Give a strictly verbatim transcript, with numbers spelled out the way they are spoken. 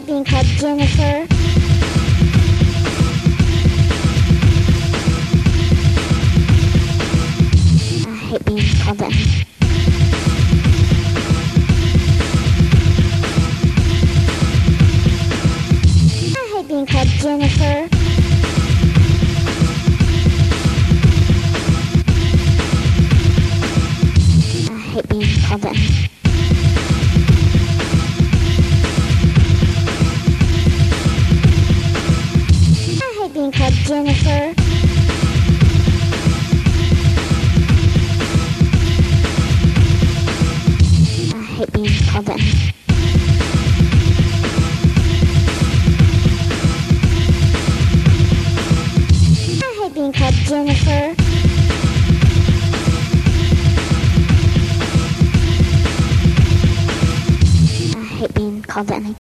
hate being called Jennifer. I hate being called that. I hate being called Jennifer. I hate being called that. Being called Jennifer. I hate being called that. I hate being called Jennifer. I hate being called that.